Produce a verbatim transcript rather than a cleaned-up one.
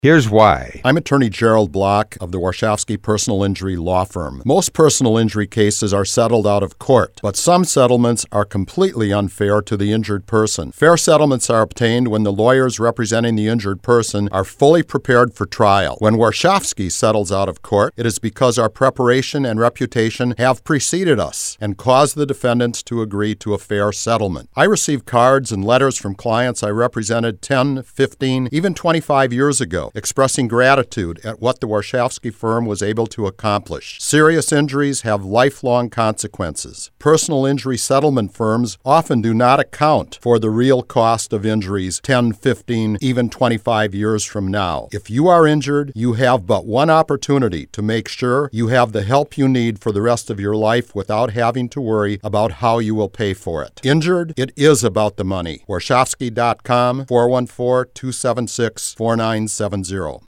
Here's why. I'm attorney Gerald Block of the Warshawski Personal Injury Law Firm. Most personal injury cases are settled out of court, but some settlements are completely unfair to the injured person. Fair settlements are obtained when the lawyers representing the injured person are fully prepared for trial. When Warshawski settles out of court, it is because our preparation and reputation have preceded us and caused the defendants to agree to a fair settlement. I receive cards and letters from clients I represented ten, fifteen, even twenty-five years ago, expressing gratitude at what the Warshawski firm was able to accomplish. Serious injuries have lifelong consequences. Personal injury settlement firms often do not account for the real cost of injuries ten, fifteen, even twenty-five years from now. If you are injured, you have but one opportunity to make sure you have the help you need for the rest of your life without having to worry about how you will pay for it. Injured? It is about the money. Warshawski dot com, four one four, two seven six, four nine seven zero.